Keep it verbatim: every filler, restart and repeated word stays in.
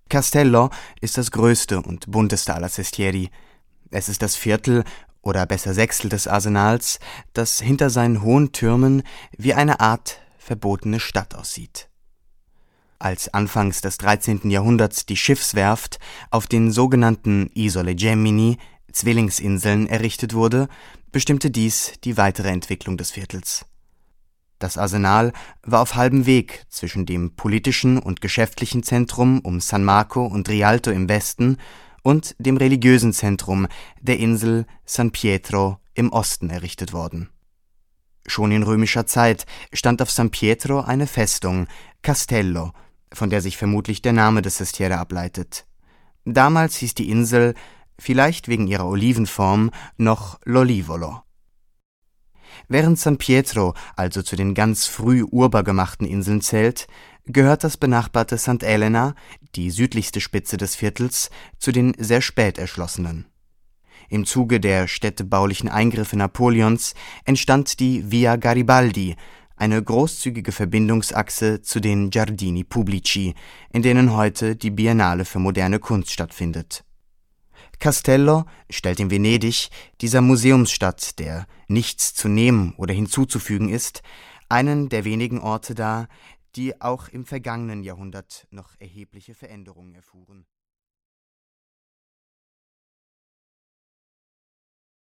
Castello ist das größte und bunteste aller Sestieri. Es ist das Viertel oder besser Sechstel des Arsenals, das hinter seinen hohen Türmen wie eine Art verbotene Stadt aussieht. Als anfangs des dreizehnten Jahrhunderts die Schiffswerft auf den sogenannten Isole Gemini, Zwillingsinseln, errichtet wurde, bestimmte dies die weitere Entwicklung des Viertels. Das Arsenal war auf halbem Weg zwischen dem politischen und geschäftlichen Zentrum um San Marco und Rialto im Westen und dem religiösen Zentrum der Insel San Pietro im Osten errichtet worden. Schon in römischer Zeit stand auf San Pietro eine Festung, Castello, von der sich vermutlich der Name des Sestiere ableitet. Damals hieß die Insel, vielleicht wegen ihrer Olivenform, noch L'Olivolo. Während San Pietro also zu den ganz früh urbar gemachten Inseln zählt, gehört das benachbarte Sant'Elena, die südlichste Spitze des Viertels, zu den sehr spät erschlossenen. Im Zuge der städtebaulichen Eingriffe Napoleons entstand die Via Garibaldi, eine großzügige Verbindungsachse zu den Giardini Pubblici, in denen heute die Biennale für moderne Kunst stattfindet. Castello stellt in Venedig, dieser Museumsstadt, der nichts zu nehmen oder hinzuzufügen ist, einen der wenigen Orte dar, die auch im vergangenen Jahrhundert noch erhebliche Veränderungen erfuhren.